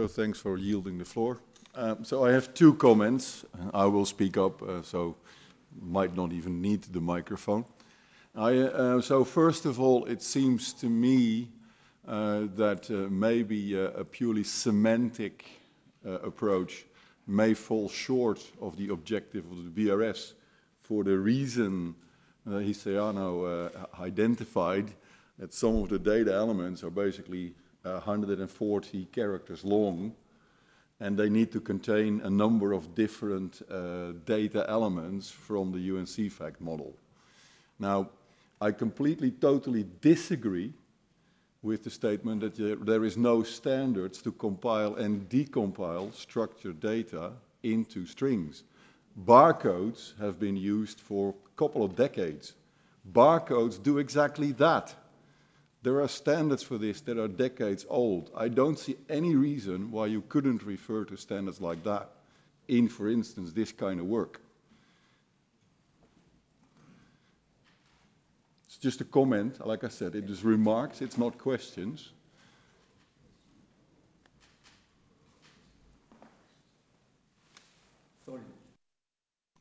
so thanks for yielding the floor. So I have two comments. I will speak up, so might not even need the microphone. So first of all, it seems to me that maybe a purely semantic approach may fall short of the objective of the BRS for the reason Hisayano identified, that some of the data elements are basically 140 characters long, and they need to contain a number of different data elements from the UNC-FACT model. Now, I completely, totally disagree with the statement that there is no standards to compile and decompile structured data into strings. Barcodes have been used for a couple of decades. Barcodes do exactly that. There are standards for this that are decades old. I don't see any reason why you couldn't refer to standards like that in, for instance, this kind of work. It's just a comment, like I said, it is remarks, it's not questions.